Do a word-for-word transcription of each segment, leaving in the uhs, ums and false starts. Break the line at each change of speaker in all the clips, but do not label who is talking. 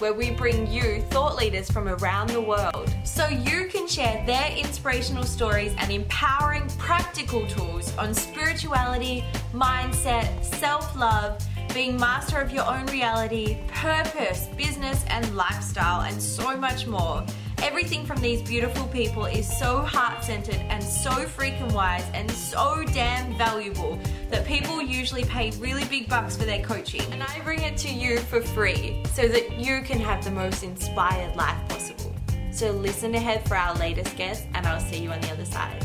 where we bring you thought leaders from around the world so you can share their inspirational stories and empowering practical tools on spirituality, mindset, self-love, being master of your own reality, purpose, business and lifestyle, and so much more. Everything from these beautiful people is so heart-centered and so freaking wise and so damn valuable that people usually pay really big bucks for their coaching. And I bring it to you for free so that you can have the most inspired life possible. So listen ahead for our latest guest, and I'll see you on the other side.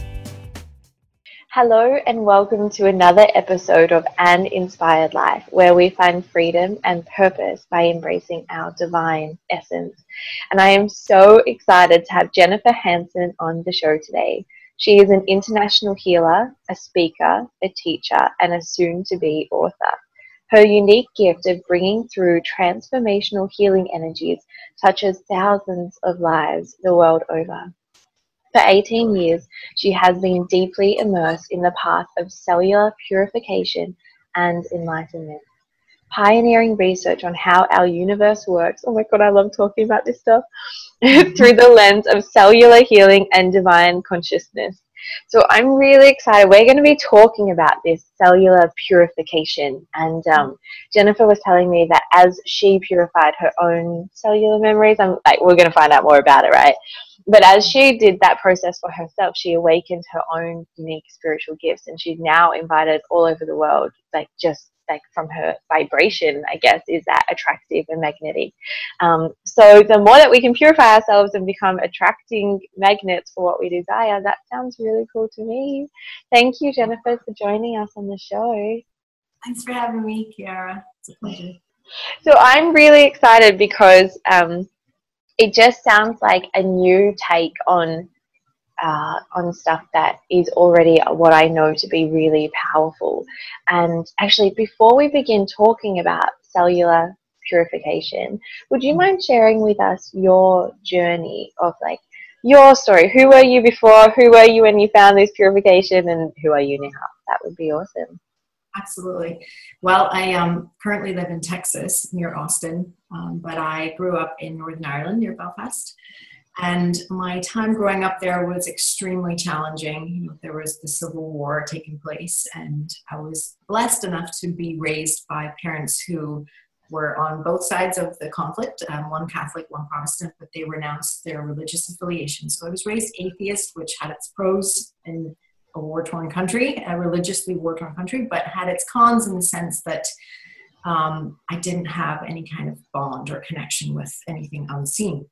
Hello and welcome to another episode of An Inspired Life, where we find freedom and purpose by embracing our divine essence. And I am so excited to have Jennifer Hansen on the show today. She is an international healer, a speaker, a teacher, and a soon-to-be author. Her unique gift of bringing through transformational healing energies touches thousands of lives the world over. For eighteen years, she has been deeply immersed in the path of cellular purification and enlightenment, pioneering research on how our universe works. Oh my God, I love talking about this stuff through the lens of cellular healing and divine consciousness. So I'm really excited. We're going to be talking about this cellular purification. And um, Jennifer was telling me that as she purified her own cellular memories, I'm like, we're going to find out more about it, right? But as she did that process for herself, she awakened her own unique spiritual gifts, and she's now invited all over the world, like just like from her vibration, I guess, is that attractive and magnetic. Um, so the more that we can purify ourselves and become attracting magnets for what we desire, that sounds really cool to me. Thank you, Jennifer, for joining us on the show.
Thanks for having me, Kiara. It's a pleasure.
So I'm really excited because um, it just sounds like a new take on uh, on stuff that is already what I know to be really powerful. And actually, before we begin talking about cellular purification, would you mind sharing with us your journey of like your story? Who were you before? Who were you when you found this purification? And who are you now? That would be awesome.
Absolutely. Well, I um, currently live in Texas near Austin, um, but I grew up in Northern Ireland near Belfast. And my time growing up there was extremely challenging. You know, there was the Civil War taking place, and I was blessed enough to be raised by parents who were on both sides of the conflict, um, one Catholic, one Protestant, but they renounced their religious affiliation. So I was raised atheist, which had its pros in a war-torn country, a religiously war-torn country, but had its cons in the sense that um, I didn't have any kind of bond or connection with anything unseen.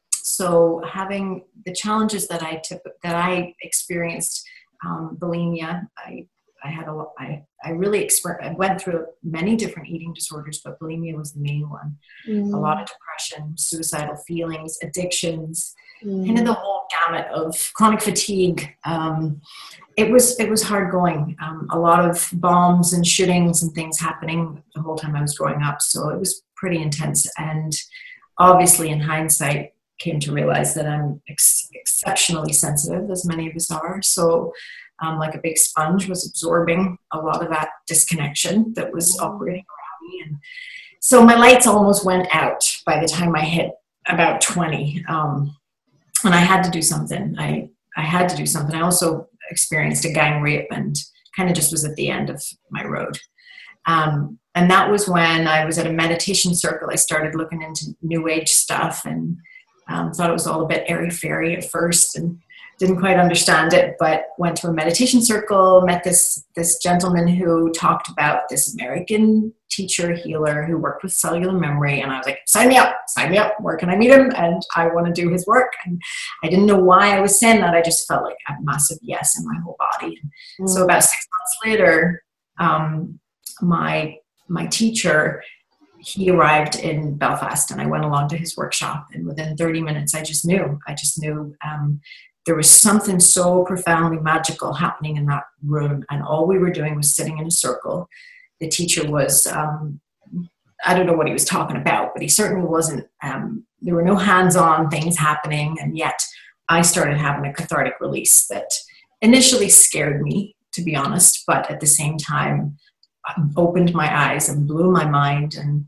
So having the challenges that I took, that I experienced, um, bulimia, I I had a I I really exper- I went through many different eating disorders, but bulimia was the main one. Mm. A lot of depression, suicidal feelings, addictions, mm. kind of the whole gamut of chronic fatigue. Um, it was it was hard going. Um, a lot of bombs and shootings and things happening the whole time I was growing up. So it was pretty intense. And obviously, in hindsight, came to realize that I'm ex- exceptionally sensitive, as many of us are. So um, like a big sponge was absorbing a lot of that disconnection that was operating around me. And so my lights almost went out by the time I hit about twenty. Um, and I had to do something. I, I had to do something. I also experienced a gang rape and kind of just was at the end of my road. Um, and that was when I was at a meditation circle. I started looking into New Age stuff and Um, thought it was all a bit airy-fairy at first and didn't quite understand it, but went to a meditation circle, met this this gentleman who talked about this American teacher healer who worked with cellular memory, and I was like, sign me up, sign me up, where can I meet him? And I want to do his work. And I didn't know why I was saying that. I just felt like a massive yes in my whole body. Mm. So about six months later, um, my my teacher, he arrived in Belfast, and I went along to his workshop, and within thirty minutes, I just knew, I just knew um, there was something so profoundly magical happening in that room. And all we were doing was sitting in a circle. The teacher was, um, I don't know what he was talking about, but he certainly wasn't, um, there were no hands-on things happening. And yet I started having a cathartic release that initially scared me, to be honest, but at the same time opened my eyes and blew my mind. And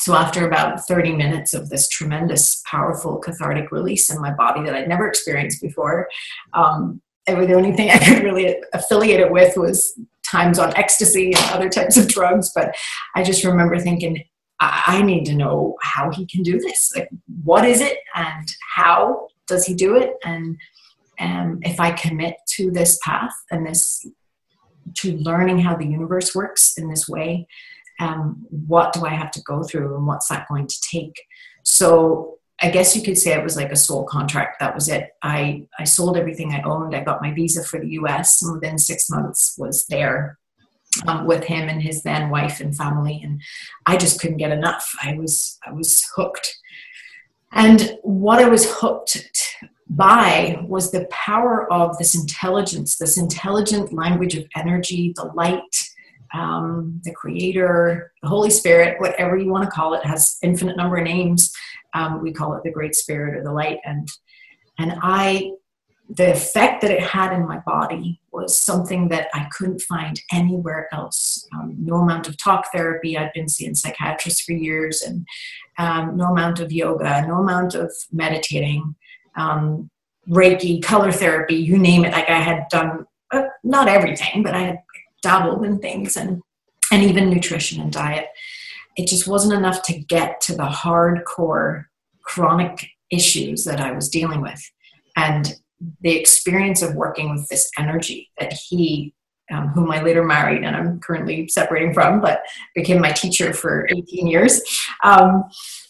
So after about thirty minutes of this tremendous, powerful, cathartic release in my body that I'd never experienced before, um, and the only thing I could really affiliate it with was times on ecstasy and other types of drugs. But I just remember thinking, I, I need to know how he can do this. Like, what is it and how does he do it? And um, if I commit to this path and this, to learning how the universe works in this way, um, what do I have to go through and what's that going to take? So I guess you could say it was like a soul contract. That was it. I, I sold everything I owned. I got my visa for the U S and within six months was there um, with him and his then wife and family. And I just couldn't get enough. I was, I was hooked. And what I was hooked by was the power of this intelligence, this intelligent language of energy, the light, um, the creator, the Holy Spirit, whatever you want to call it, has infinite number of names. Um, we call it the Great Spirit or the light. And, and I, the effect that it had in my body was something that I couldn't find anywhere else. Um, no amount of talk therapy. I'd been seeing psychiatrists for years, and um, no amount of yoga, no amount of meditating, um, Reiki, color therapy, you name it. Like I had done, uh, not everything, but I had dabbled in things, and, and even nutrition and diet. It just wasn't enough to get to the hardcore chronic issues that I was dealing with. And the experience of working with this energy that he, um, whom I later married and I'm currently separating from, but became my teacher for eighteen years. Um,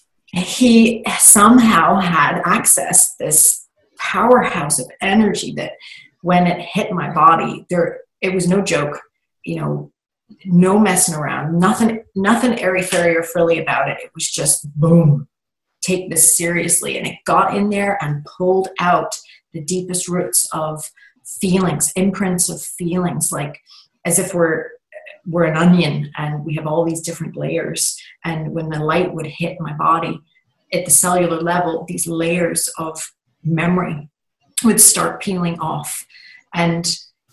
he somehow had access to this powerhouse of energy that when it hit my body, there, it was no joke, you know, no messing around, nothing, nothing airy-fairy or frilly about it. It was just boom, take this seriously. And it got in there and pulled out the deepest roots of feelings, imprints of feelings, like as if we're, we're an onion and we have all these different layers. And when the light would hit my body at the cellular level, these layers of memory would start peeling off. And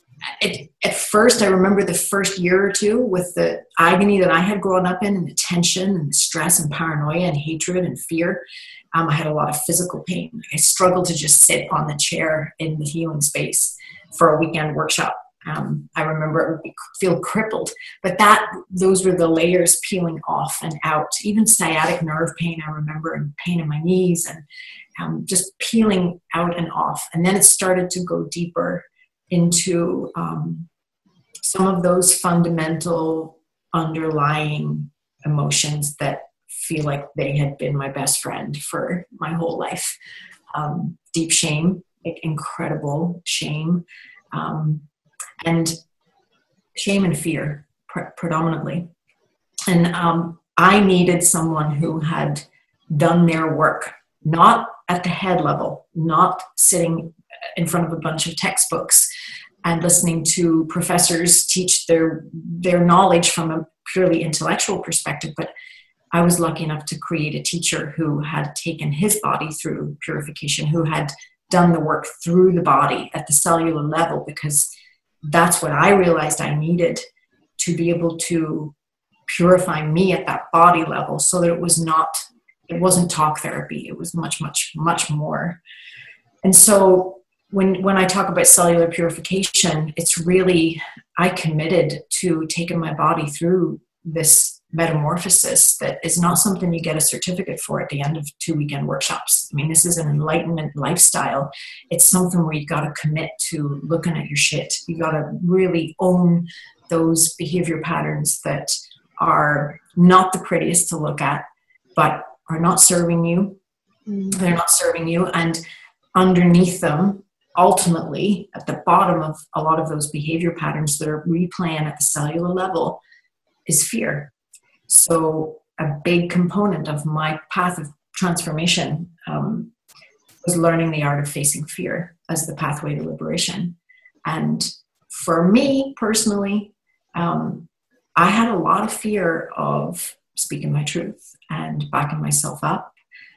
It, at first, I remember the first year or two with the agony that I had grown up in and the tension and the stress and paranoia and hatred and fear. Um, I had a lot of physical pain. I struggled to just sit on the chair in the healing space for a weekend workshop. Um, I remember it would be, feel crippled, but that those were the layers peeling off and out. Even sciatic nerve pain, I remember, and pain in my knees, and um, just peeling out and off. And then it started to go deeper into um, some of those fundamental underlying emotions that feel like they had been my best friend for my whole life. Um, deep shame, like incredible shame, um, and shame and fear pre- predominantly. And um, I needed someone who had done their work, not at the head level, not sitting in front of a bunch of textbooks and listening to professors teach their their knowledge from a purely intellectual perspective. But I was lucky enough to create a teacher who had taken his body through purification, who had done the work through the body at the cellular level, because that's what I realized I needed to be able to purify me at that body level, so that it was not, it wasn't talk therapy. It was much, much, much more. And so when, when I talk about cellular purification, it's really, I committed to taking my body through this metamorphosis that is not something you get a certificate for at the end of two weekend workshops. I mean, this is an enlightenment lifestyle. It's something where you got to commit to looking at your shit. You got to really own those behavior patterns that are not the prettiest to look at, but are not serving you. Mm-hmm. They're not serving you. And underneath them, ultimately, at the bottom of a lot of those behavior patterns that are replaying at the cellular level, is fear. So a big component of my path of transformation um, was learning the art of facing fear as the pathway to liberation. And for me personally, um, I had a lot of fear of speaking my truth and backing myself up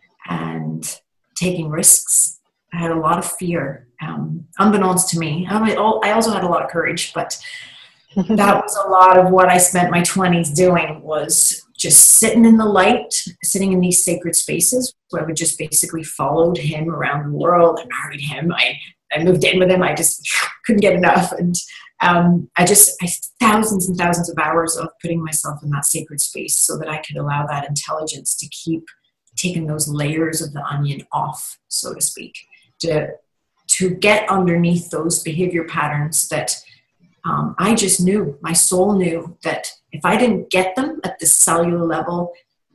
and taking risks. I had a lot of fear, um, unbeknownst to me. I mean, I also had a lot of courage, but that was a lot of what I spent my twenties doing, was just sitting in the light, sitting in these sacred spaces where I would just basically followed him around the world. I married him. I, I moved in with him. I just couldn't get enough. And um, I just, I, thousands and thousands of hours of putting myself in that sacred space so that I could allow that intelligence to keep taking those layers of the onion off, so to speak, to, to get underneath those behavior patterns that um, I just knew, my soul knew that if I didn't get them at the cellular level,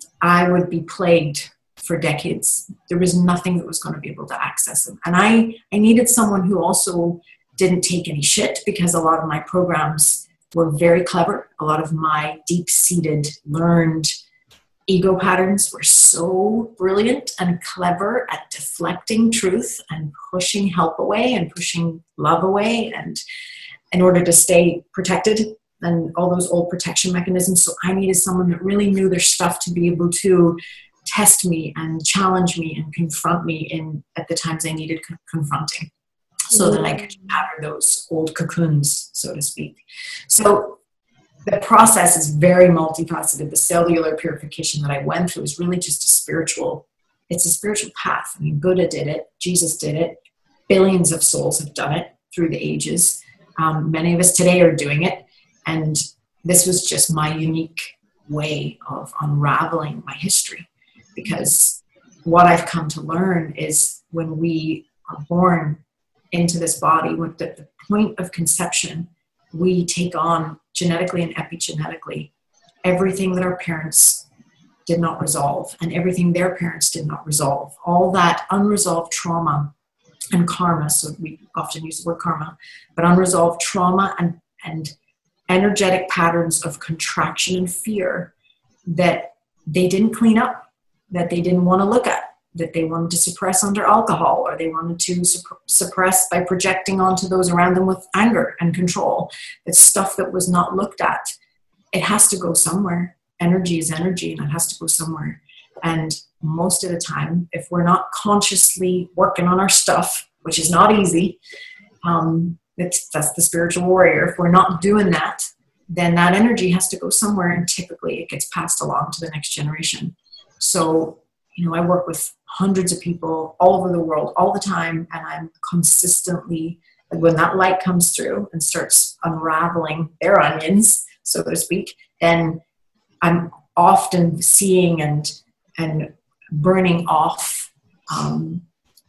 I would be plagued for decades. There was nothing that was going to be able to access them. And I, I needed someone who also didn't take any shit, because a lot of my programs were very clever. A lot of my deep-seated, learned ego patterns were so brilliant and clever at deflecting truth and pushing help away and pushing love away, and in order to stay protected and all those old protection mechanisms. So I needed someone that really knew their stuff to be able to test me and challenge me and confront me in at the times I needed co- confronting, so that I could shatter those old cocoons, so to speak. So the process is very multifaceted. The cellular purification that I went through is really just a spiritual, it's a spiritual path. I mean, Buddha did it, Jesus did it, billions of souls have done it through the ages. Um, many of us today are doing it. And this was just my unique way of unraveling my history. Because what I've come to learn is when we are born into this body, with the, the point of conception, we take on genetically and epigenetically everything that our parents did not resolve and everything their parents did not resolve. All that unresolved trauma and karma, so we often use the word karma, but unresolved trauma and, and energetic patterns of contraction and fear that they didn't clean up, that they didn't want to look at, that they wanted to suppress under alcohol, or they wanted to supp- suppress by projecting onto those around them with anger and control. It's stuff that was not looked at. It has to go somewhere. Energy is energy, and it has to go somewhere. And most of the time, if we're not consciously working on our stuff, which is not easy, um, it's, that's the spiritual warrior. If we're not doing that, then that energy has to go somewhere, and typically it gets passed along to the next generation. So, you know, I work with hundreds of people all over the world all the time, and I'm consistently, like when that light comes through and starts unraveling their onions, so to speak, then I'm often seeing and and burning off um,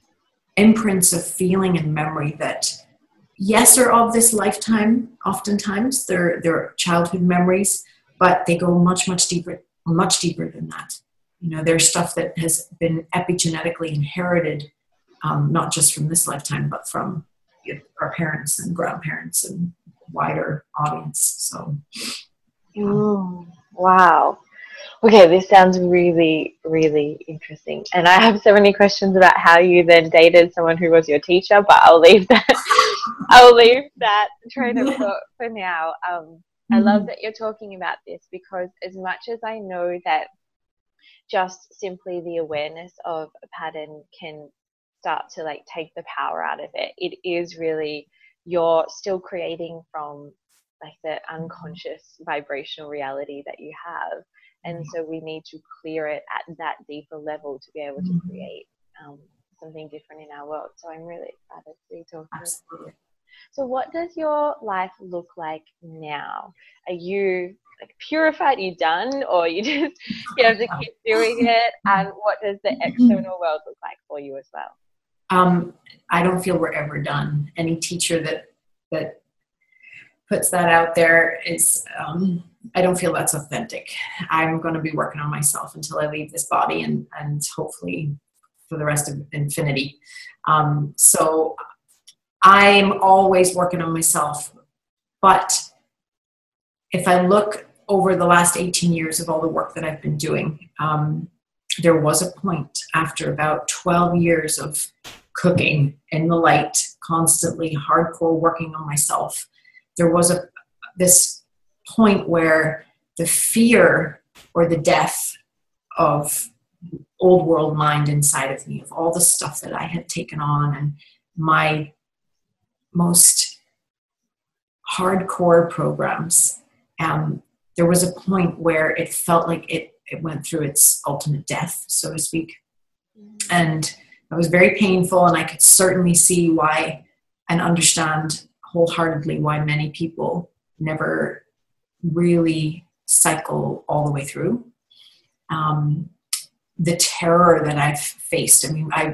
imprints of feeling and memory that, yes, are of this lifetime. Oftentimes they're they're childhood memories, but they go much, much deeper, much deeper than that. You know, there's stuff that has been epigenetically inherited, um, not just from this lifetime, but from you know, our parents and grandparents and wider audience. So,
yeah. Mm, wow. Okay, this sounds really, really interesting. And I have so many questions about how you then dated someone who was your teacher, but I'll leave that. I'll leave that train of thought for now. Um, mm-hmm. I love that you're talking about this, because as much as I know that just simply the awareness of a pattern can start to like take the power out of it, it is really, you're still creating from like the unconscious vibrational reality that you have. And so we need to clear it at that deeper level to be able to create um, something different in our world. So I'm really excited to be talking about it. So what does your life look like now? Are you like purified, are you done, or you just you have to keep doing it? And what does the external world look like for you as well?
Um, I don't feel we're ever done. Any teacher that that puts that out there is, um, I don't feel that's authentic. I'm going to be working on myself until I leave this body, and, and hopefully for the rest of infinity. Um, so I'm always working on myself. But if I look over the last eighteen years of all the work that I've been doing, um, there was a point after about twelve years of cooking in the light, constantly hardcore working on myself. There was a this point where the fear or the death of old world mind inside of me, of all the stuff that I had taken on, and my most hardcore programs, um, there was a point where it felt like it, it went through its ultimate death, so to speak. Mm-hmm. And it was very painful, and I could certainly see why and understand wholeheartedly why many people never really cycle all the way through. Um, the terror that I've faced, I mean, I,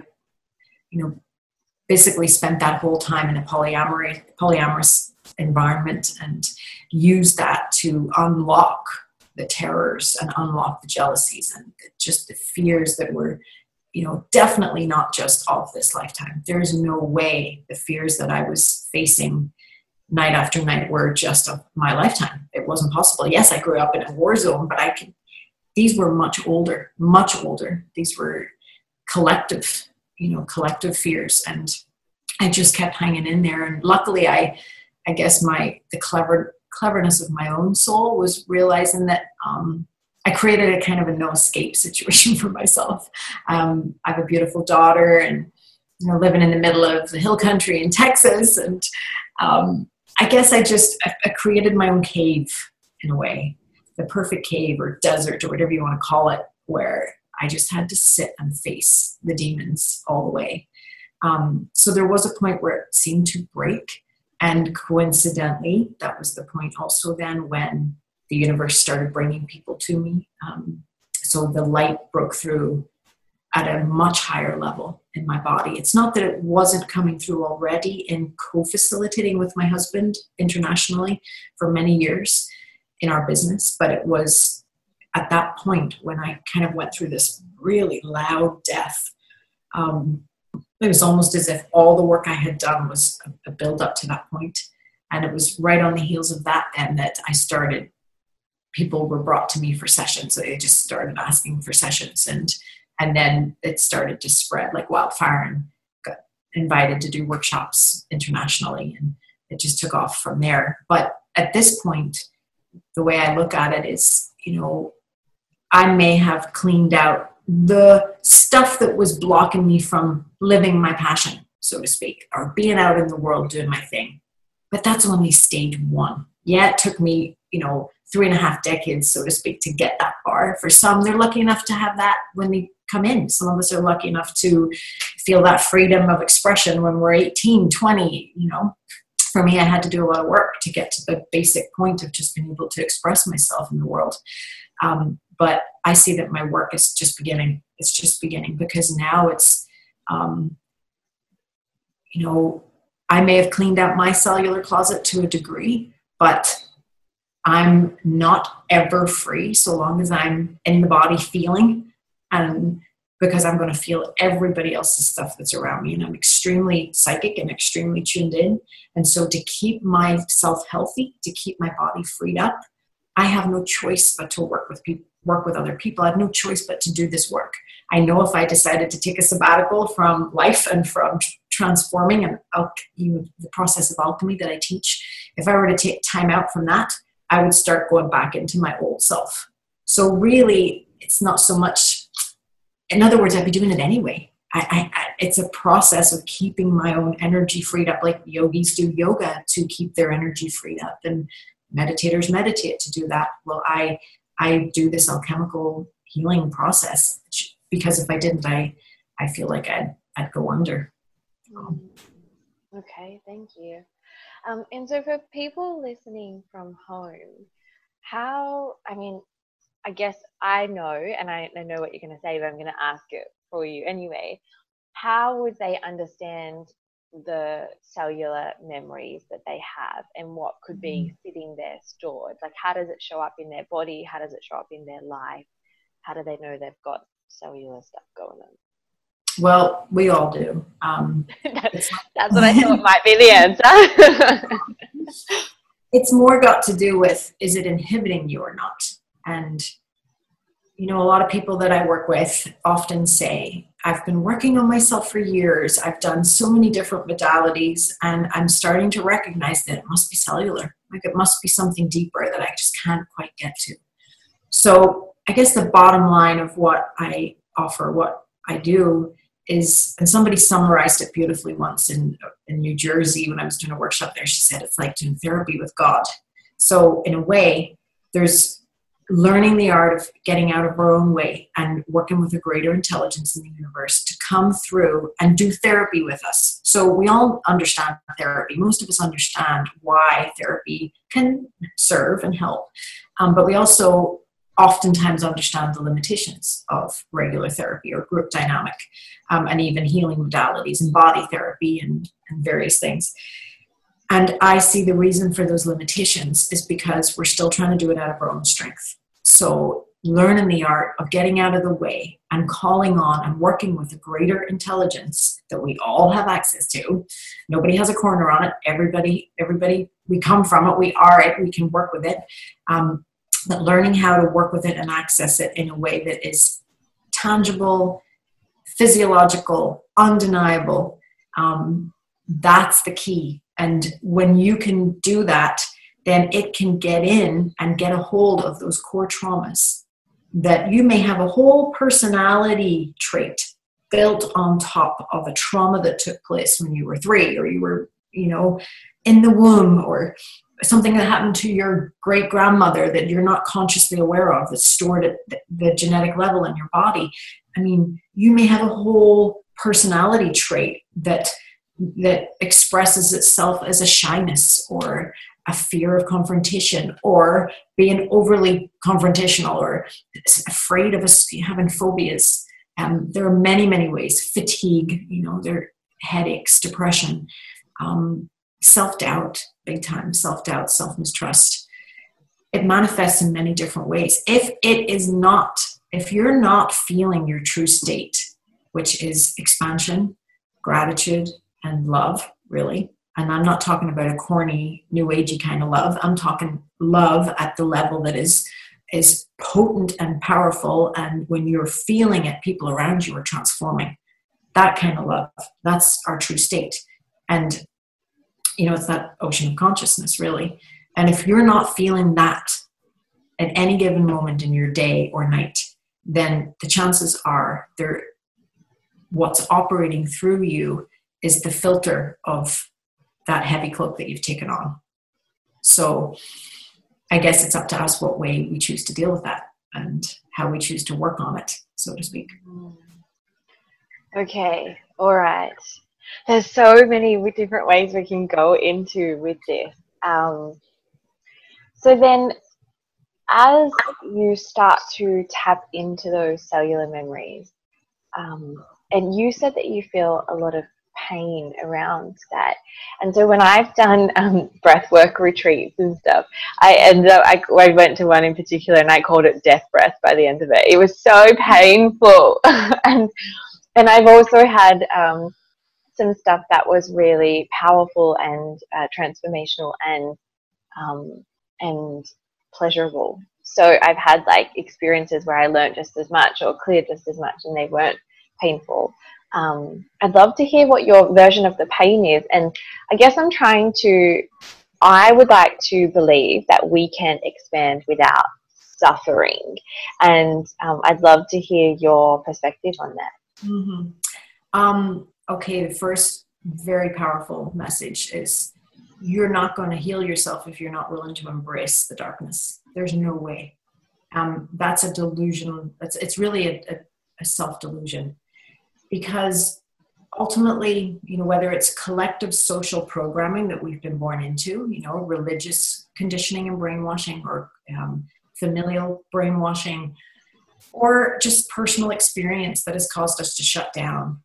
you know, basically spent that whole time in a polyamory, polyamorous environment and used that to unlock the terrors and unlock the jealousies and just the fears that were, you know, definitely not just of this lifetime. There's no way the fears that I was facing night after night were just of my lifetime. It wasn't possible. Yes, I grew up in a war zone, but I could, these were much older, much older. These were collective, you know, collective fears. And I just kept hanging in there. And luckily I, I guess my, the clever, cleverness of my own soul was realizing that, um, I created a kind of a no escape situation for myself. Um, I have a beautiful daughter and, you know, living in the middle of the hill country in Texas. And, um, I guess I just, I, I created my own cave in a way, the perfect cave or desert or whatever you want to call it, where I just had to sit and face the demons all the way. Um, so there was a point where it seemed to break. And coincidentally, that was the point also then when the universe started bringing people to me. Um, so the light broke through at a much higher level in my body. It's not that it wasn't coming through already in co-facilitating with my husband internationally for many years in our business, but it was at that point when I kind of went through this really loud death. Um, it was almost as if all the work I had done was a, a build up to that point. And it was right on the heels of that then that I started, people were brought to me for sessions. So they just started asking for sessions. And And then it started to spread like wildfire and got invited to do workshops internationally. And it just took off from there. But at this point, the way I look at it is, you know, I may have cleaned out the stuff that was blocking me from living my passion, so to speak, or being out in the world doing my thing. But that's only stage one. Yeah, it took me, you know, three and a half decades, so to speak, to get that far. For some, they're lucky enough to have that when they come in. Some of us are lucky enough to feel that freedom of expression when we're eighteen, twenty, you know. For me, I had to do a lot of work to get to the basic point of just being able to express myself in the world. Um, but I see that my work is just beginning. It's just beginning because now it's, um, you know, I may have cleaned out my cellular closet to a degree, but I'm not ever free so long as I'm in the body feeling, and because I'm going to feel everybody else's stuff that's around me. And I'm extremely psychic and extremely tuned in. And so to keep myself healthy, to keep my body freed up, I have no choice but to work with people, work with other people. I have no choice but to do this work. I know if I decided to take a sabbatical from life and from transforming and you know, the process of alchemy that I teach, if I were to take time out from that, I would start going back into my old self. So really, it's not so much, in other words, I'd be doing it anyway. I, I, I, it's a process of keeping my own energy freed up, like yogis do yoga to keep their energy freed up, and meditators meditate to do that. Well, I I do this alchemical healing process because if I didn't, I I feel like I'd I'd go under.
Okay, thank you. Um, and so for people listening from home, how, I mean, I guess I know, and I, I know what you're going to say, but I'm going to ask it for you anyway. How would they understand the cellular memories that they have and what could be sitting there stored? Like, how does it show up in their body? How does it show up in their life? How do they know they've got cellular stuff going on?
Well, we all do. Um,
That's what I thought might be the answer.
It's more got to do with, is it inhibiting you or not? And, you know, a lot of people that I work with often say, I've been working on myself for years. I've done so many different modalities, and I'm starting to recognize that it must be cellular. Like it must be something deeper that I just can't quite get to. So I guess the bottom line of what I offer, what I do is, and somebody summarized it beautifully once in, in New Jersey when I was doing a workshop there. She said, it's like doing therapy with God. So in a way, There's learning the art of getting out of our own way and working with a greater intelligence in the universe to come through and do therapy with us. So we all understand therapy. Most of us understand why therapy can serve and help. Um, but we also oftentimes understand the limitations of regular therapy or group dynamic, um, and even healing modalities and body therapy and, and various things. And I see the reason for those limitations is because we're still trying to do it out of our own strength. So learning the art of getting out of the way and calling on and working with a greater intelligence that we all have access to. Nobody has a corner on it. Everybody, everybody, we come from it. We are it. We can work with it. Um, but learning how to work with it and access it in a way that is tangible, physiological, undeniable, um, that's the key. And when you can do that, then it can get in and get a hold of those core traumas that you may have a whole personality trait built on top of a trauma that took place when you were three, or you were, you know, in the womb, or something that happened to your great grandmother that you're not consciously aware of, that's stored at the, the genetic level in your body. I mean, you may have a whole personality trait that that expresses itself as a shyness or a fear of confrontation, or being overly confrontational, or afraid of us, having phobias. Um, there are many, many ways. Fatigue, you know, there are headaches, depression, um, self-doubt, big time, self-doubt, self-mistrust. It manifests in many different ways. If it is not, if you're not feeling your true state, which is expansion, gratitude, and love, really. And I'm not talking about a corny, new agey kind of love. I'm talking love at the level that is, is potent and powerful. And when you're feeling it, people around you are transforming. That kind of love, that's our true state. And, you know, it's that ocean of consciousness, really. And if you're not feeling that at any given moment in your day or night, then the chances are there, what's operating through you is the filter of that heavy cloak that you've taken on. So I guess it's up to us what way we choose to deal with that and how we choose to work on it, so to speak.
Okay, all right. There's so many different ways we can go into with this. Um, so then as you start to tap into those cellular memories, um, and you said that you feel a lot of pain around that, and so when I've done um, breathwork retreats and stuff, I ended up I, I went to one in particular and I called it death breath by the end of it. It was so painful. and and I've also had um, some stuff that was really powerful and uh, transformational and um, and pleasurable. So I've had like experiences where I learned just as much or cleared just as much, and they weren't painful. Um, I'd love to hear what your version of the pain is. And I guess I'm trying to, I would like to believe that we can expand without suffering. And um, I'd love to hear your perspective on that.
Mm-hmm. Um, okay, the first very powerful message is you're not going to heal yourself if you're not willing to embrace the darkness. There's no way. Um, that's a delusion. That's, it's really a, a, a self-delusion. Because ultimately, you know, whether it's collective social programming that we've been born into, you know, religious conditioning and brainwashing, or um, familial brainwashing, or just personal experience that has caused us to shut down,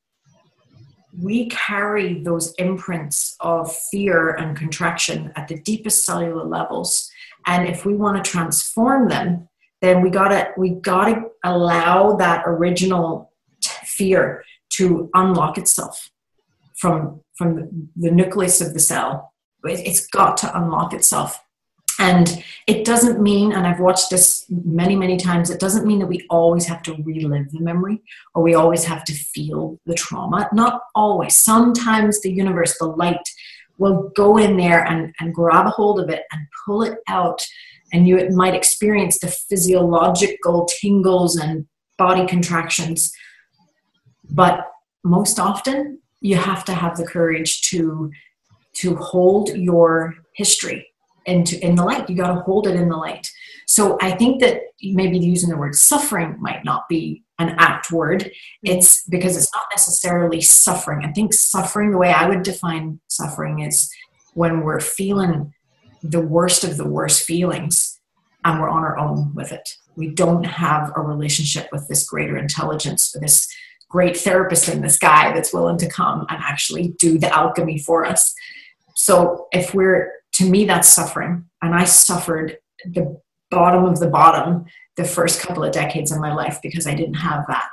we carry those imprints of fear and contraction at the deepest cellular levels. And if we want to transform them, then we gotta we gotta allow that original fear to unlock itself from, from the nucleus of the cell. It's got to unlock itself. And it doesn't mean, and I've watched this many, many times, it doesn't mean that we always have to relive the memory or we always have to feel the trauma. Not always. Sometimes the universe, the light, will go in there and, and grab a hold of it and pull it out. And you might experience the physiological tingles and body contractions. But most often, you have to have the courage to, to hold your history into, in the light. You got to hold it in the light. So I think that maybe using the word suffering might not be an apt word. It's because it's not necessarily suffering. I think suffering, the way I would define suffering, is when we're feeling the worst of the worst feelings and we're on our own with it. We don't have a relationship with this greater intelligence, this great therapist in the sky that's willing to come and actually do the alchemy for us. So if we're, to me, that's suffering. And I suffered the bottom of the bottom the first couple of decades of my life because I didn't have that.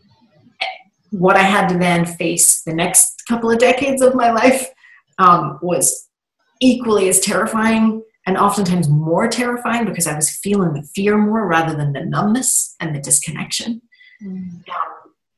What I had to then face the next couple of decades of my life um, was equally as terrifying, and oftentimes more terrifying because I was feeling the fear more rather than the numbness and the disconnection. Mm. Um,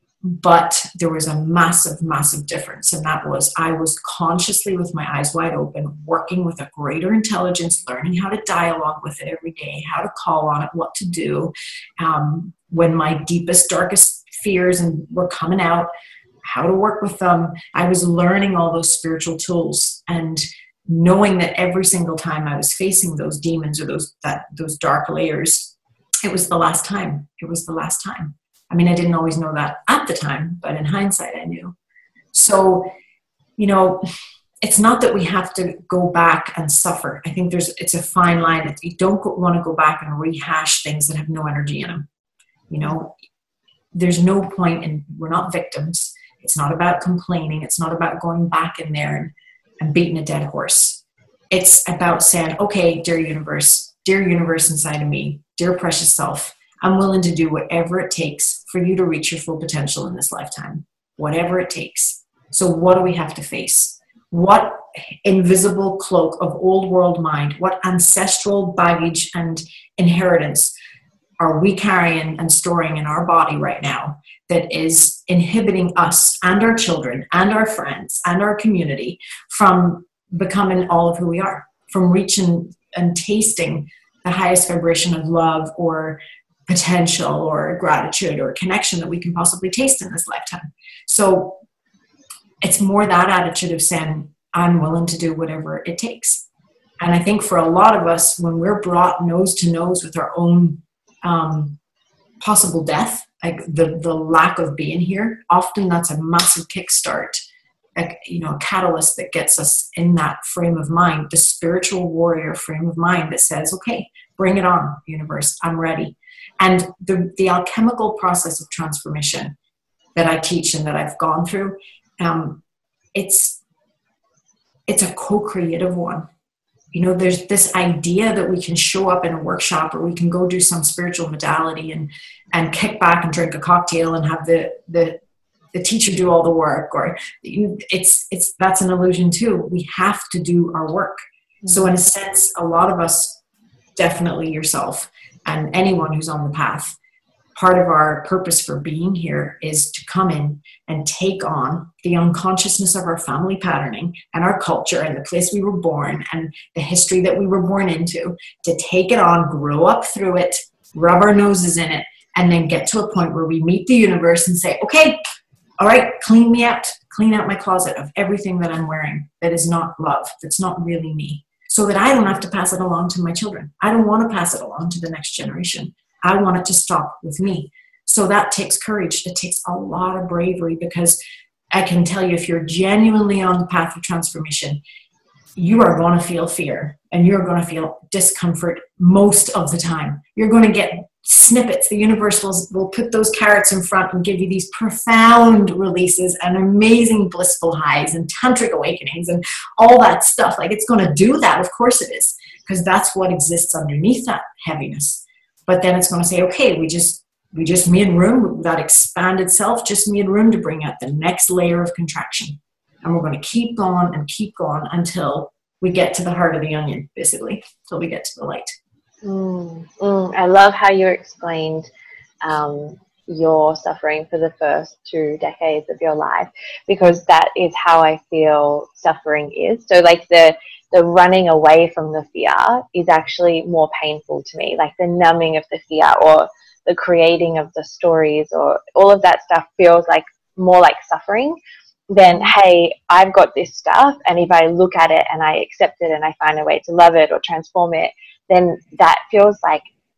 but there was a massive, massive difference. And that was, I was consciously with my eyes wide open, working with a greater intelligence, learning how to dialogue with it every day, how to call on it, what to do. Um, when my deepest, darkest fears and were coming out, how to work with them. I was learning all those spiritual tools and knowing that every single time I was facing those demons or those, that, those dark layers, it was the last time. It was the last time. I mean, I didn't always know that at the time, but in hindsight, I knew. So, you know, it's not that we have to go back and suffer. I think there's, it's a fine line that you don't go, want to go back and rehash things that have no energy in them. You know, there's no point in, we're not victims. It's not about complaining. It's not about going back in there and, and beating a dead horse. It's about saying, okay, dear universe, dear universe inside of me, dear precious self, I'm willing to do whatever it takes for you to reach your full potential in this lifetime, whatever it takes. So what do we have to face? What invisible cloak of old world mind, what ancestral baggage and inheritance are we carrying and storing in our body right now that is inhibiting us and our children and our friends and our community from becoming all of who we are, from reaching and tasting the highest vibration of love or potential or gratitude or connection that we can possibly taste in this lifetime. So it's more that attitude of saying, I'm willing to do whatever it takes. And I think for a lot of us, when we're brought nose to nose with our own um, possible death, like the, the lack of being here, often that's a massive kickstart, like, you know, a catalyst that gets us in that frame of mind, the spiritual warrior frame of mind that says, okay, bring it on, universe, I'm ready. And the, the alchemical process of transformation that I teach and that I've gone through, um, it's it's a co-creative one. You know, there's this idea that we can show up in a workshop or we can go do some spiritual modality and and kick back and drink a cocktail and have the the the teacher do all the work, or it's it's that's an illusion too. We have to do our work. Mm-hmm. So in a sense, a lot of us, definitely yourself, and anyone who's on the path, part of our purpose for being here is to come in and take on the unconsciousness of our family patterning and our culture and the place we were born and the history that we were born into, to take it on, grow up through it, rub our noses in it, and then get to a point where we meet the universe and say, okay, all right, clean me out, clean out my closet of everything that I'm wearing that is not love, that's not really me, so that I don't have to pass it along to my children. I don't want to pass it along to the next generation. I want it to stop with me. So that takes courage. It takes a lot of bravery, because I can tell you, if you're genuinely on the path of transformation, you are going to feel fear and you're going to feel discomfort most of the time. You're going to get snippets. The universe will, will put those carrots in front and give you these profound releases and amazing blissful highs and tantric awakenings and all that stuff. Like, it's going to do that. Of course it is, because that's what exists underneath that heaviness. But then it's going to say, okay, we just, we just made room, that expanded self just made room to bring out the next layer of contraction. And we're going to keep going and keep going until we get to the heart of the onion, basically, until we get to the light.
Mm, mm, I love how you explained um, your suffering for the first two decades of your life, because that is how I feel suffering is. So like the the running away from the fear is actually more painful to me, like the numbing of the fear or the creating of the stories or all of that stuff feels like more like suffering than, hey, I've got this stuff, and if I look at it and I accept it and I find a way to love it or transform it, then that feels like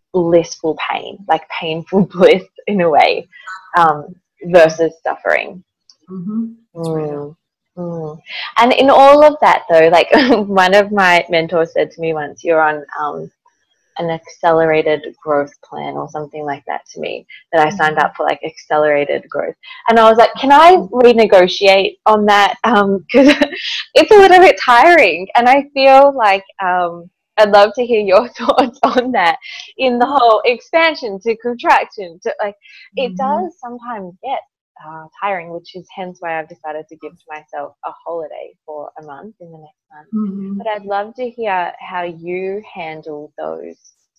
blissful pain, like painful bliss in a way, um, versus suffering.
Mm-hmm. That's
Mm. Mm. And in all of that, though, like one of my mentors said to me once, you're on um, an accelerated growth plan or something like that to me, that I signed up for like accelerated growth. And I was like, can I renegotiate on that? Um, because it's a little bit tiring. And I feel like um, I'd love to hear your thoughts on that, in the whole expansion to contraction to like, it
Mm-hmm.
does sometimes get uh, tiring, which is hence why I've decided to give to myself a holiday for a month in the next month.
Mm-hmm.
But I'd love to hear how you handle those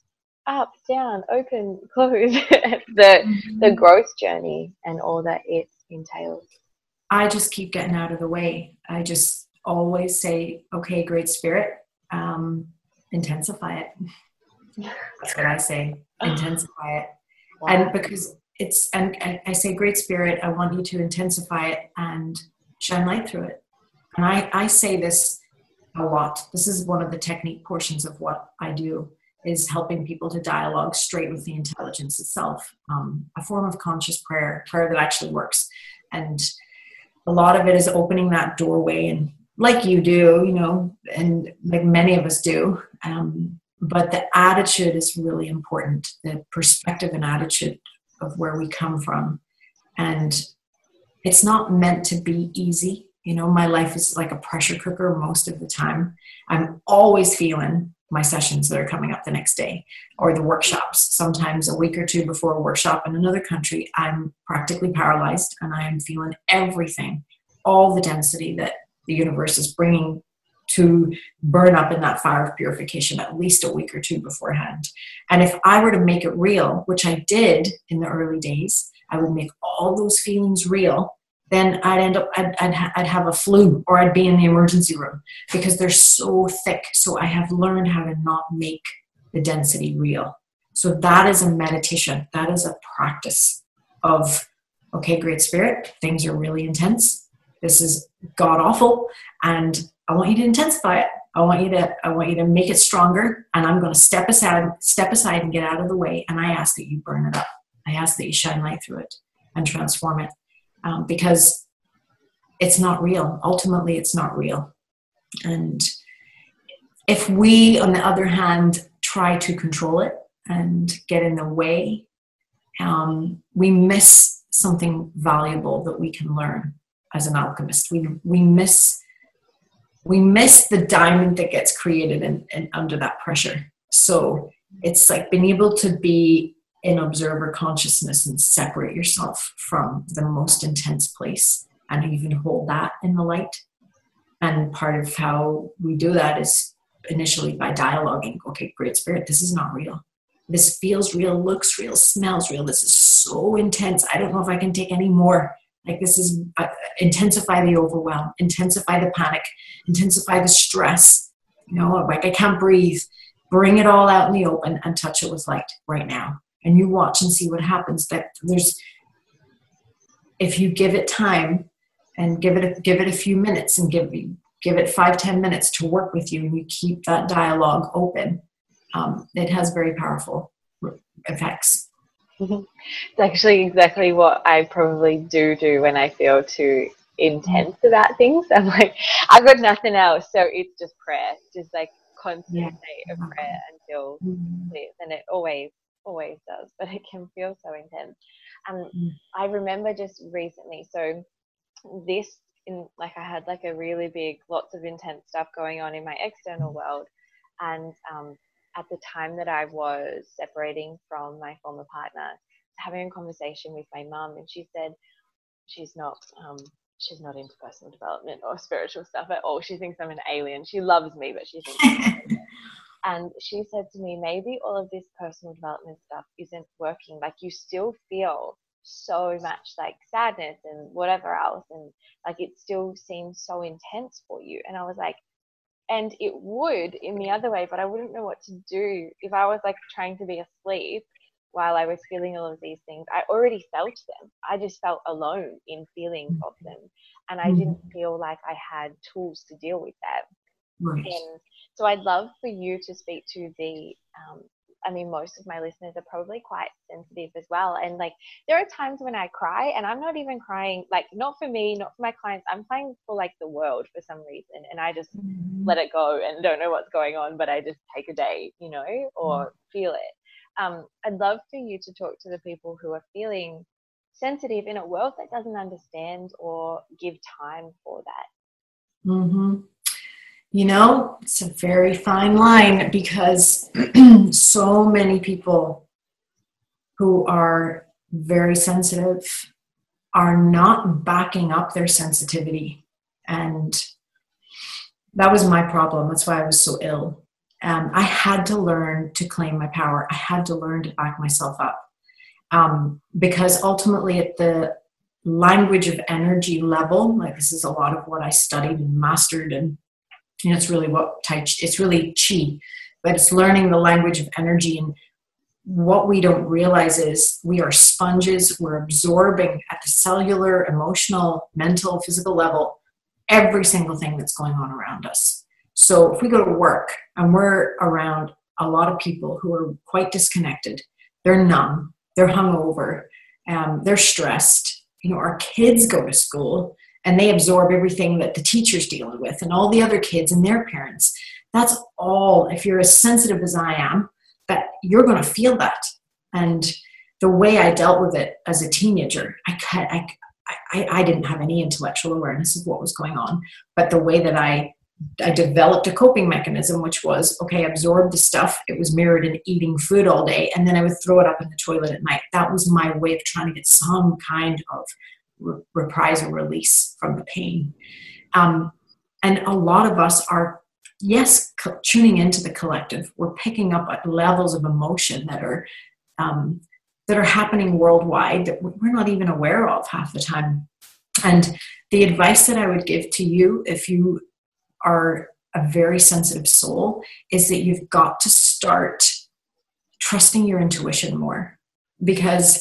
up, down, open, close, the
Mm-hmm.
the growth journey and all that it entails.
I just keep getting out of the way. I just always say, okay, Great Spirit, um, intensify it. That's what I say, intensify it.
Wow.
And because it's, and, and I say, Great Spirit, I want you to intensify it and shine light through it. And I, I say this a lot. This is one of the technique portions of what I do, is helping people to dialogue straight with the intelligence itself. Um, a form of conscious prayer, prayer that actually works. And a lot of it is opening that doorway, and like you do, you know, and like many of us do. Um, but the attitude is really important, the perspective and attitude of where we come from. And it's not meant to be easy. You know, my life is like a pressure cooker most of the time. I'm always feeling my sessions that are coming up the next day, or the workshops. Sometimes a week or two before a workshop in another country, I'm practically paralyzed and I am feeling everything, all the density that the universe is bringing to burn up in that fire of purification at least a week or two beforehand. And if I were to make it real, which I did in the early days, I would make all those feelings real, then I'd end up, I'd, I'd, I'd have a flu, or I'd be in the emergency room, because they're so thick. So I have learned how to not make the density real. So that is a meditation. That is a practice of, okay, Great Spirit, things are really intense. This is god awful. And I want you to intensify it. I want you to, I want you to make it stronger. And I'm going to step aside, step aside and get out of the way. And I ask that you burn it up. I ask that you shine light through it and transform it. Um, because it's not real. Ultimately, it's not real. And if we, on the other hand, try to control it and get in the way, um, we miss something valuable that we can learn as an alchemist. We we miss we miss the diamond that gets created in, in, under that pressure. So it's like being able to be in observer consciousness and separate yourself from the most intense place, and even hold that in the light. And part of how we do that is initially by dialoguing. Okay, Great Spirit, this is not real. This feels real, looks real, smells real. This is so intense. I don't know if I can take any more. Like this is, uh, intensify the overwhelm, intensify the panic, intensify the stress. You know, like I can't breathe. Bring it all out in the open and touch it with light right now. And you watch and see what happens. That there's, if you give it time and give it a, give it a few minutes and give give it five ten minutes to work with you, and you keep that dialogue open, um, it has very powerful effects.
It's actually exactly what I probably do do when I feel too intense about things. I'm like, I've got nothing else, so it's just prayer, just like constant
Yeah.
state of prayer until
Mm-hmm.
clears, and it always always does, but it can feel so intense. And
Mm-hmm.
I remember just recently, so this in like I had like a really big, lots of intense stuff going on in my external world, and um, at the time that I was separating from my former partner, having a conversation with my mum, and she said she's not um, she's not into personal development or spiritual stuff at all. She thinks I'm an alien. She loves me, but she thinks I'm an alien. And she said to me, maybe all of this personal development stuff isn't working. Like you still feel so much like sadness and whatever else, and like it still seems so intense for you. And I was like, and it would in the other way, but I wouldn't know what to do if I was like trying to be asleep while I was feeling all of these things. I already felt them. I just felt alone in feelings of them, and I didn't feel like I had tools to deal with that.
Right.
And so I'd love for you to speak to the um, I mean, most of my listeners are probably quite sensitive as well. And like, there are times when I cry and I'm not even crying, like not for me, not for my clients. I'm crying for like the world for some reason. And I just mm-hmm. let it go and don't know what's going on, but I just take a day, you know, or mm-hmm. feel it. Um, I'd love for you to talk to the people who are feeling sensitive in a world that doesn't understand or give time for that.
Mm-hmm. You know, it's a very fine line, because so many people who are very sensitive are not backing up their sensitivity. And that was my problem. That's why I was so ill. Um, I had to learn to claim my power. I had to learn to back myself up. Um, because ultimately at the language of energy level, like this is a lot of what I studied and mastered, and you know, it's really what Tai Chi, it's really Chi, but it's learning the language of energy. And what we don't realize is we are sponges. We're absorbing at the cellular, emotional, mental, physical level, every single thing that's going on around us. So if we go to work and we're around a lot of people who are quite disconnected, they're numb, they're hungover, um, they're stressed. You know, our kids go to school and they absorb everything that the teacher's dealing with and all the other kids and their parents. That's all, if you're as sensitive as I am, that you're going to feel that. And the way I dealt with it as a teenager, I, I, I, I didn't have any intellectual awareness of what was going on. But the way that I, I developed a coping mechanism, which was, okay, I absorbed the stuff. It was mirrored in eating food all day. And then I would throw it up in the toilet at night. That was my way of trying to get some kind of reprisal release from the pain. Um, and a lot of us are, yes, co- tuning into the collective. We're picking up at levels of emotion that are um, that are happening worldwide that we're not even aware of half the time. And the advice that I would give to you, if you are a very sensitive soul, is that you've got to start trusting your intuition more. Because,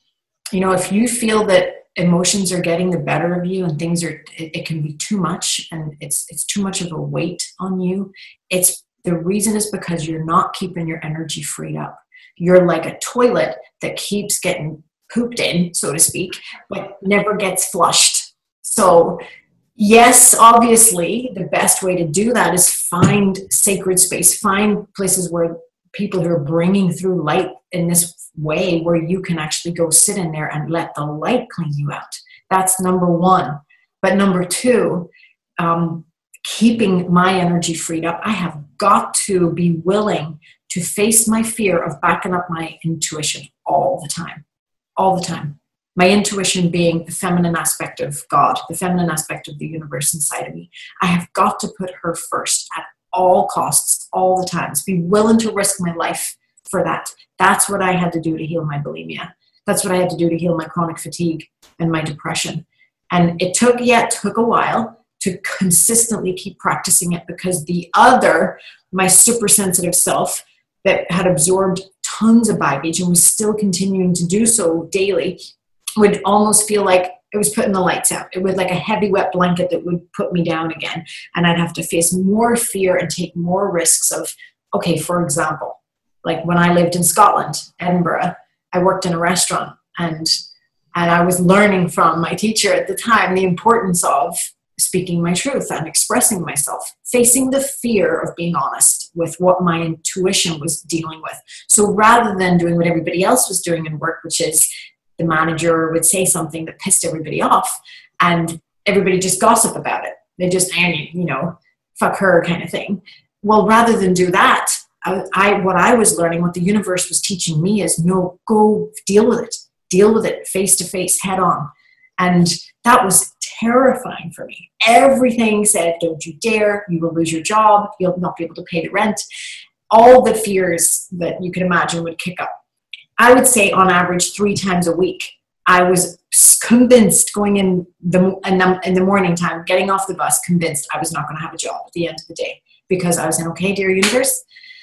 you know, if you feel that emotions are getting the better of you and things are, it, it can be too much and it's it's too much of a weight on you. It's the reason is because you're not keeping your energy freed up. You're like a toilet that keeps getting pooped in, so to speak, but never gets flushed. So yes, obviously the best way to do that is find sacred space, find places where people who are bringing through light in this way where you can actually go sit in there and let the light clean you out. That's number one. But number two, um, keeping my energy freed up, I have got to be willing to face my fear of backing up my intuition all the time, all the time. My intuition being the feminine aspect of God, the feminine aspect of the universe inside of me. I have got to put her first at all costs, all the times. Be willing to risk my life for that. That's what I had to do to heal my bulimia. That's what I had to do to heal my chronic fatigue and my depression. And it took, yeah, it took a while to consistently keep practicing it, because the other, my super sensitive self that had absorbed tons of baggage and was still continuing to do so daily, would almost feel like it was putting the lights out. It was like a heavy wet blanket that would put me down again. And I'd have to face more fear and take more risks of, okay, for example, like when I lived in Scotland, Edinburgh, I worked in a restaurant, and and I was learning from my teacher at the time the importance of speaking my truth and expressing myself, facing the fear of being honest with what my intuition was dealing with. So rather than doing what everybody else was doing in work, which is the manager would say something that pissed everybody off and everybody just gossip about it. They just, you know, fuck her kind of thing. Well, rather than do that, I, I what I was learning, what the universe was teaching me is, no, go deal with it. Deal with it face to face, head on. And that was terrifying for me. Everything said, don't you dare, you will lose your job, you'll not be able to pay the rent. All the fears that you can imagine would kick up. I would say on average three times a week, I was convinced going in the, in the, in the morning time, getting off the bus, convinced I was not going to have a job at the end of the day, because I was saying, okay, dear universe,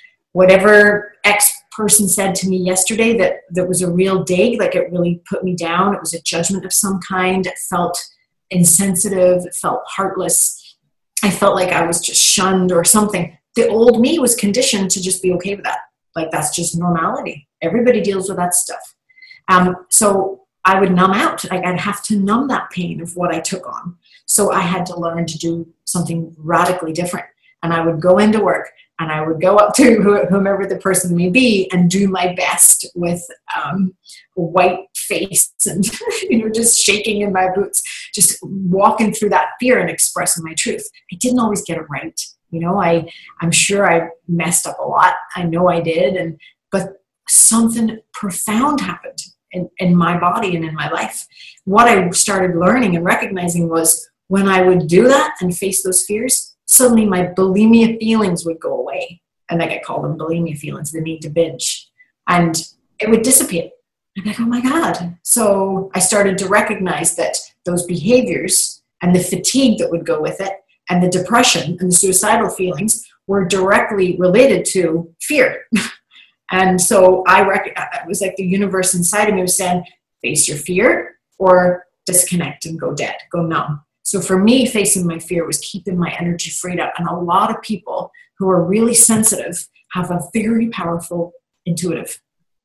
whatever X person said to me yesterday that, that was a real dig, like it really put me down. It was a judgment of some kind. It felt insensitive. It felt heartless. I felt like I was just shunned or something. The old me was conditioned to just be okay with that. Like, that's just normality. Everybody deals with that stuff. Um, so I would numb out. Like, I'd have to numb that pain of what I took on. So I had to learn to do something radically different. And I would go into work and I would go up to whomever the person may be and do my best with um, a white face and, you know, just shaking in my boots, just walking through that fear and expressing my truth. I didn't always get it right. You know, I, I'm sure I messed up a lot. I know I did. And, but something profound happened in, in my body and in my life. What I started learning and recognizing was when I would do that and face those fears, suddenly my bulimia feelings would go away. And like I call them bulimia feelings, the need to binge. And it would dissipate. I'd be like, oh my God. So I started to recognize that those behaviors and the fatigue that would go with it and the depression and the suicidal feelings were directly related to fear. And so I rec- it was like the universe inside of me was saying, face your fear or disconnect and go dead, go numb. So for me, facing my fear was keeping my energy freed up. And a lot of people who are really sensitive have a very powerful intuitive.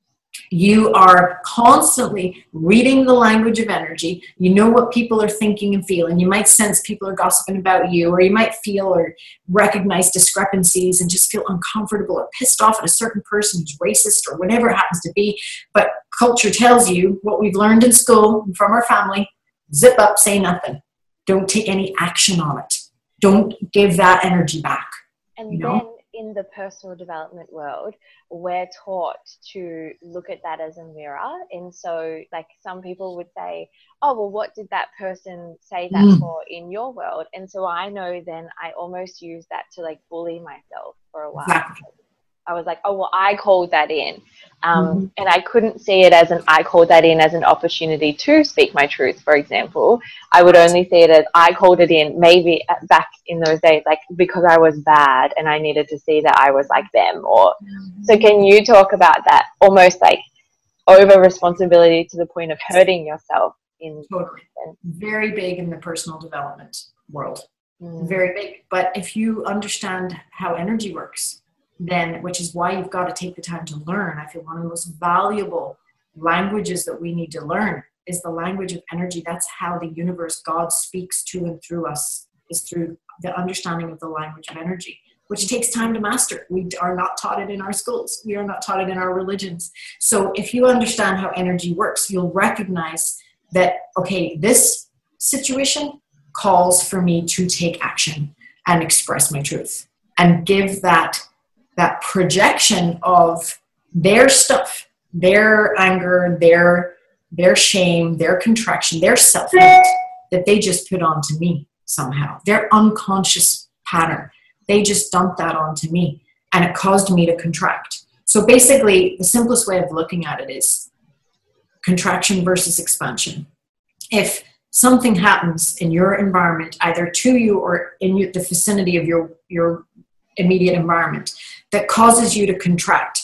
You are constantly reading the language of energy. You know what people are thinking and feeling. You might sense people are gossiping about you, or you might feel or recognize discrepancies and just feel uncomfortable or pissed off at a certain person who's racist or whatever it happens to be. But culture tells you what we've learned in school and from our family: zip up, say nothing. Don't take any action on it. Don't give that energy back.
And
you
then
know?
in the personal development world, we're taught to look at that as a mirror. And so like some people would say, oh, well, what did that person say that
Mm.
for in your world? And so I know then I almost use that to like bully myself for a while.
Exactly.
I was like, oh, well, I called that in. Um,
Mm-hmm.
And I couldn't see it as an, I called that in as an opportunity to speak my truth, for example. I would only see it as I called it in maybe back in those days, like because I was bad and I needed to see that I was like them. Or
Mm-hmm.
so can you talk about that almost like over responsibility to the point of hurting yourself in
Totally. Very big in the personal development world.
Mm.
Very big. But if you understand how energy works, then, which is why you've got to take the time to learn. I feel one of the most valuable languages that we need to learn is the language of energy. That's how the universe, God, speaks to and through us, is through the understanding of the language of energy, which takes time to master. We are not taught it in our schools. We are not taught it in our religions. So if you understand how energy works, you'll recognize that, okay, this situation calls for me to take action and express my truth and give that that projection of their stuff, their anger, their their shame, their contraction, their self-hate that they just put onto me somehow, their unconscious pattern. They just dumped that onto me and it caused me to contract. So basically, the simplest way of looking at it is contraction versus expansion. If something happens in your environment, either to you or in the vicinity of your, your immediate environment, that causes you to contract,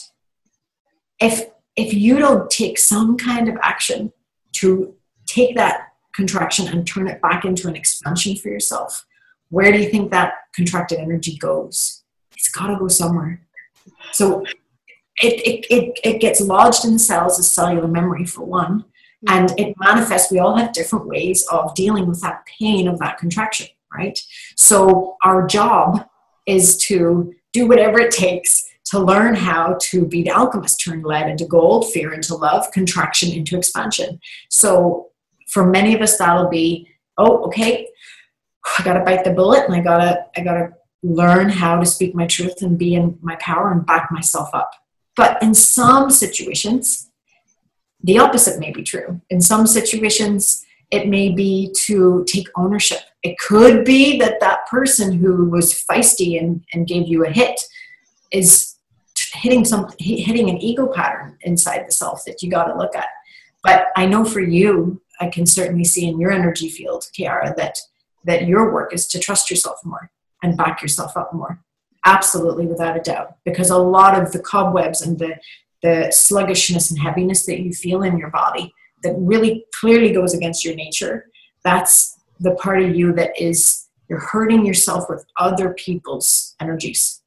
if if you don't take some kind of action to take that contraction and turn it back into an expansion for yourself, where do you think that contracted energy goes? It's got to go somewhere. So it, it, it, it gets lodged in the cells as cellular memory, for one, and it manifests. We all have different ways of dealing with that pain of that contraction, right? So our job is to do whatever it takes to learn how to be the alchemist, turn lead into gold, fear into love, contraction into expansion. So for many of us, that'll be, oh, okay, I gotta bite the bullet and I gotta, I gotta learn how to speak my truth and be in my power and back myself up. But in some situations, the opposite may be true. In some situations, it may be to take ownership. It could be that that person who was feisty and, and gave you a hit is hitting some hitting an ego pattern inside the self that you got to look at. But I know for you, I can certainly see in your energy field, Kiara, that that your work is to trust yourself more and back yourself up more. Absolutely, without a doubt. Because a lot of the cobwebs and the the sluggishness and heaviness that you feel in your body that really clearly goes against your nature, that's the part of you that is, you're hurting yourself with other people's energies.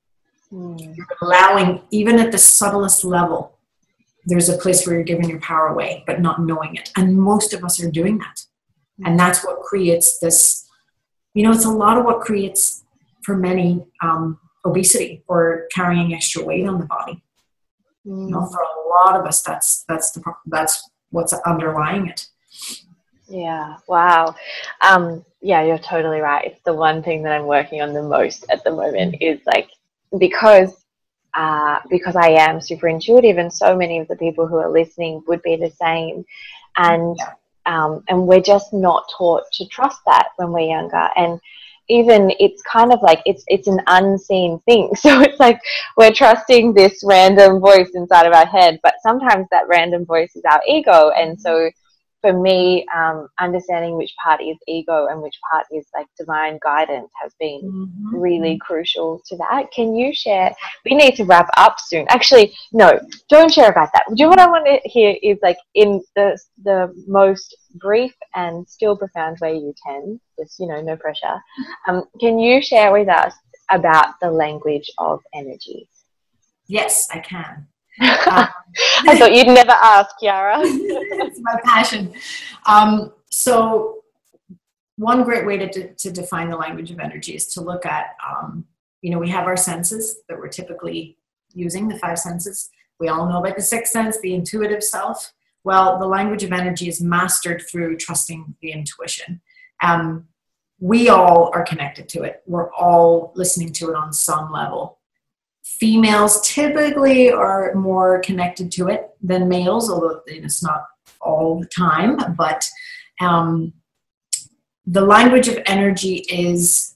Mm.
You're allowing, even at the subtlest level, there's a place where you're giving your power away, but not knowing it. And most of us are doing that. Mm. And that's what creates this, you know, it's a lot of what creates for many um, obesity or carrying extra weight on the body. Mm. You know, for a lot of us, that's, that's the, that's what's underlying it.
Yeah. Wow. Um, yeah, you're totally right. It's the one thing that I'm working on the most at the moment is like, because, uh, because I am super intuitive and so many of the people who are listening would be the same. And,
yeah.
um, and we're just not taught to trust that when we're younger. And even it's kind of like, it's, it's an unseen thing. So it's like, we're trusting this random voice inside of our head, but sometimes that random voice is our ego. And so for me, um, understanding which part is ego and which part is like divine guidance has been mm-hmm. really crucial to that. Can you share? We need to wrap up soon. Actually, no, don't share about that. Do you know what I want to hear is like in the the most brief and still profound way you can, just, you know, no pressure. Um, can you share with us about the language of energy?
Yes, I can.
Um, I thought you'd never ask, Chiara.
It's my passion. Um, so one great way to, de- to define the language of energy is to look at, um, you know, we have our senses that we're typically using, the five senses. We all know about the sixth sense, the intuitive self. Well, the language of energy is mastered through trusting the intuition. Um, we all are connected to it. We're all listening to it on some level. Females typically are more connected to it than males, although it's not all the time. But um, the language of energy is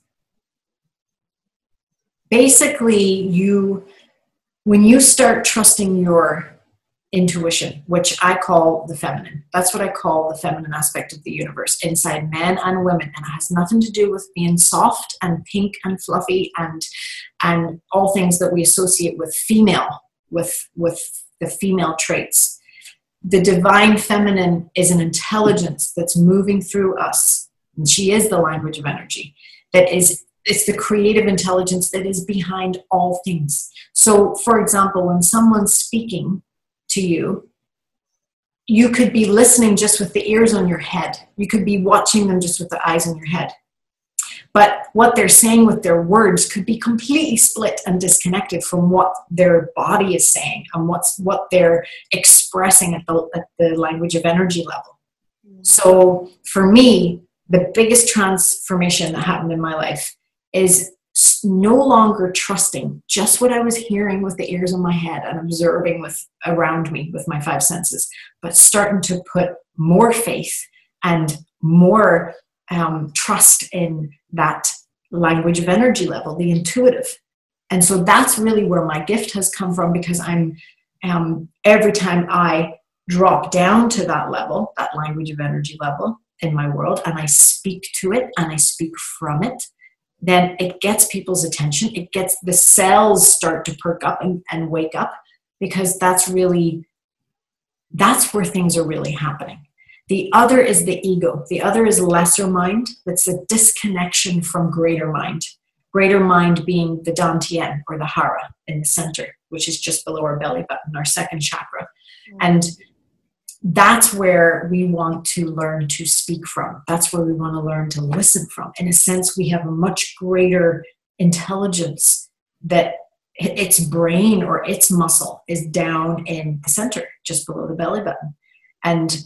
basically you, when you start trusting your intuition, which I call the feminine. That's what I call the feminine aspect of the universe inside men and women. And it has nothing to do with being soft and pink and fluffy and and all things that we associate with female, with, with the female traits. The divine feminine is an intelligence that's moving through us. And she is the language of energy. That is, it's the creative intelligence that is behind all things. So, for example, when someone's speaking to you, you could be listening just with the ears on your head. You could be watching them just with the eyes on your head. But what they're saying with their words could be completely split and disconnected from what their body is saying and what's what they're expressing at the, at the language of energy level. So for me, the biggest transformation that happened in my life is no longer trusting just what I was hearing with the ears on my head and observing with around me with my five senses, but starting to put more faith and more um, trust in that language of energy level, the intuitive. And so that's really where my gift has come from, because I'm um, every time I drop down to that level, that language of energy level in my world, and I speak to it and I speak from it, then it gets people's attention. It gets the cells start to perk up and, and wake up, because that's really, that's where things are really happening. The other is the ego. The other is lesser mind. That's a disconnection from greater mind. Greater mind being the Dantian, or the Hara in the center, which is just below our belly button, our second chakra. Mm-hmm. And that's where we want to learn to speak from. That's where we want to learn to listen from. In a sense, we have a much greater intelligence that its brain or its muscle is down in the center, just below the belly button. And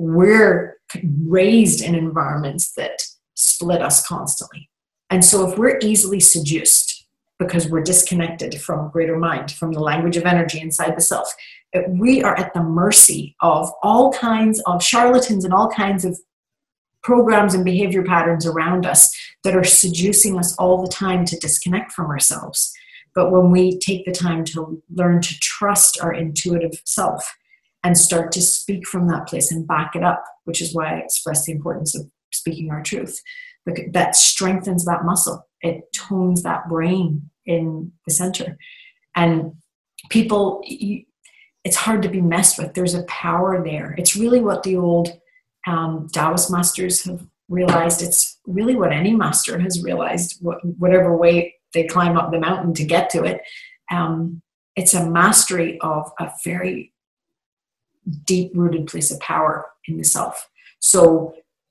we're raised in environments that split us constantly. And so if we're easily seduced because we're disconnected from greater mind, from the language of energy inside the self, we are at the mercy of all kinds of charlatans and all kinds of programs and behavior patterns around us that are seducing us all the time to disconnect from ourselves. But when we take the time to learn to trust our intuitive self and start to speak from that place and back it up, which is why I express the importance of speaking our truth, that strengthens that muscle. It tones that brain in the center. And people, you, it's hard to be messed with. There's a power there. It's really what the old um, Taoist masters have realized. It's really what any master has realized, what, whatever way they climb up the mountain to get to it. um, it's a mastery of a very deep-rooted place of power in the self. So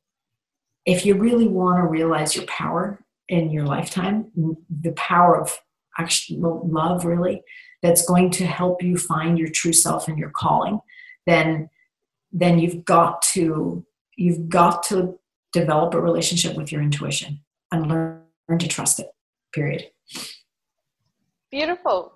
if you really want to realize your power in your lifetime, the power of actual love, really, that's going to help you find your true self and your calling, then then you've got to you've got to develop a relationship with your intuition and learn, learn to trust it, period.
Beautiful.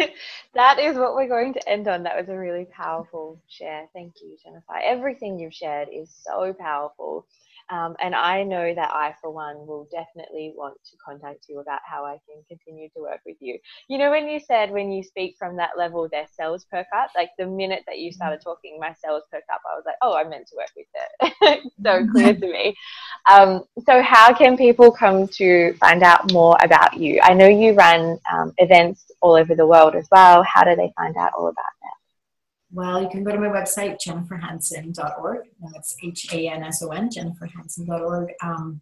That is what we're going to end on. That was a really powerful share. Thank you, Jennifer. Everything you've shared is so powerful. Um, and I know that I, for one, will definitely want to contact you about how I can continue to work with you. You know, when you said when you speak from that level, their cells perk up, like the minute that you started talking, my cells perked up. I was like, oh, I'm meant to work with her. So clear to me. Um, so how can people come to find out more about you? I know you run um, events all over the world as well. How do they find out all about that?
Well, you can go to my website, jennifer hanson dot org. That's H A N S O N, jennifer hanson dot org. Um,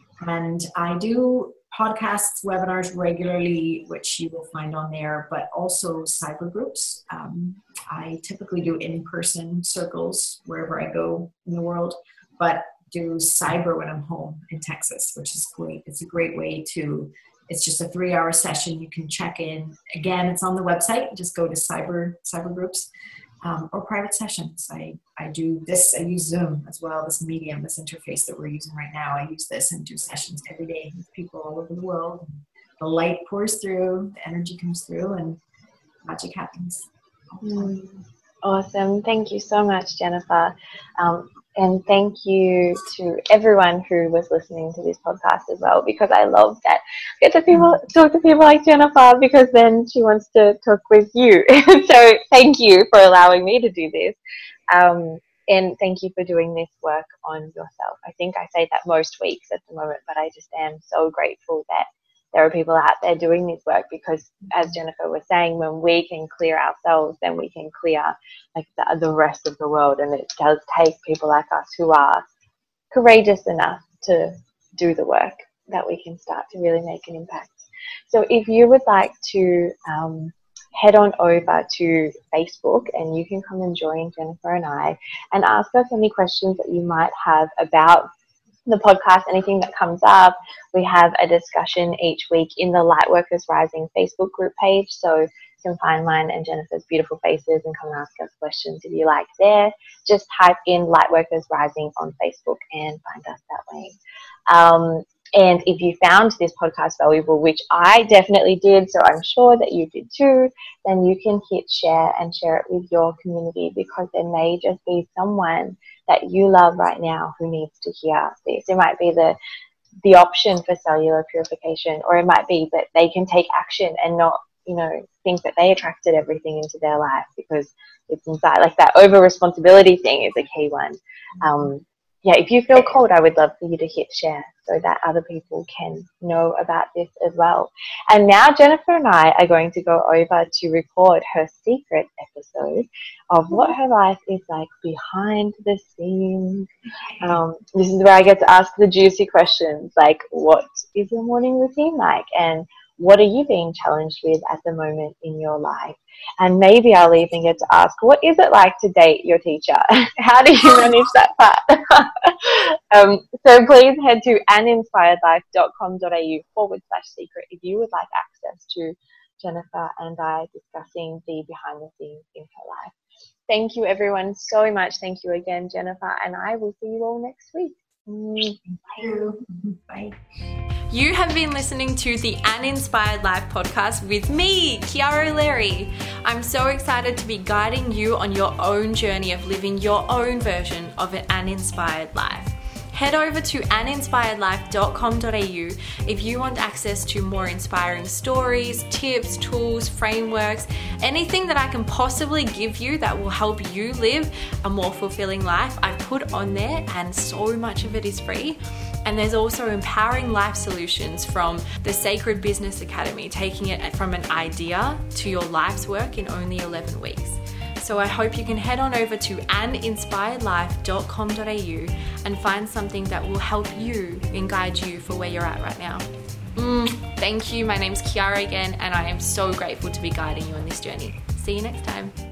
and I do podcasts, webinars regularly, which you will find on there, but also cyber groups. Um, I typically do in-person circles wherever I go in the world, but do cyber when I'm home in Texas, which is great. It's a great way to, it's just a three-hour session. You can check in. Again, it's on the website. Just go to cyber cyber groups. Um, or private sessions. I, I do this, I use Zoom as well, this medium, this interface that we're using right now. I use this and do sessions every day with people all over the world. The light pours through, the energy comes through, and magic happens.
Mm, awesome. Thank you so much, Jennifer. Um, and thank you to everyone who was listening to this podcast as well, because I love that I get to people, talk to people like Jennifer, because then she wants to talk with you. So thank you for allowing me to do this. Um, and thank you for doing this work on yourself. I think I say that most weeks at the moment, but I just am so grateful that there are people out there doing this work, because as Jennifer was saying, when we can clear ourselves, then we can clear like the, the rest of the world. And it does take people like us who are courageous enough to do the work that we can start to really make an impact. So if you would like to um, head on over to Facebook, and you can come and join Jennifer and I and ask us any questions that you might have about the podcast, anything that comes up. We have a discussion each week in the Lightworkers Rising Facebook group page, so you can find mine and Jennifer's beautiful faces and come and ask us questions if you like there. Just type in Lightworkers Rising on Facebook and find us that way. Um, and if you found this podcast valuable, which I definitely did, so I'm sure that you did too, then you can hit share and share it with your community, because there may just be someone that you love right now who needs to hear this. It might be the the option for cellular purification, or it might be that they can take action and not, you know, think that they attracted everything into their life because it's inside. Like that over responsibility thing is a key one. Um, yeah, if you feel called, I would love for you to hit share so that other people can know about this as well. And now Jennifer and I are going to go over to record her secret episode of what her life is like behind the scenes. Um, this is where I get to ask the juicy questions, like what is your morning routine like, and what are you being challenged with at the moment in your life? And maybe I'll even get to ask, what is it like to date your teacher? How do you manage that part? um, so please head to aninspiredlife.com.au forward slash secret if you would like access to Jennifer and I discussing the behind the scenes in her life. Thank you everyone so much. Thank you again, Jennifer, and I will see you all next week.
Thank you. Bye.
You have been listening to the An Inspired Life podcast with me, Kiara O'Leary. I'm so excited to be guiding you on your own journey of living your own version of an inspired life. Head over to an inspired life dot com dot a u if you want access to more inspiring stories, tips, tools, frameworks, anything that I can possibly give you that will help you live a more fulfilling life. I've put on there, and so much of it is free. And there's also empowering life solutions from the Sacred Business Academy, taking it from an idea to your life's work in only eleven weeks. So I hope you can head on over to an inspired life dot com dot a u and find something that will help you and guide you for where you're at right now. Mm. thank you. My name's Kiara again, and I am so grateful to be guiding you on this journey. See you next time.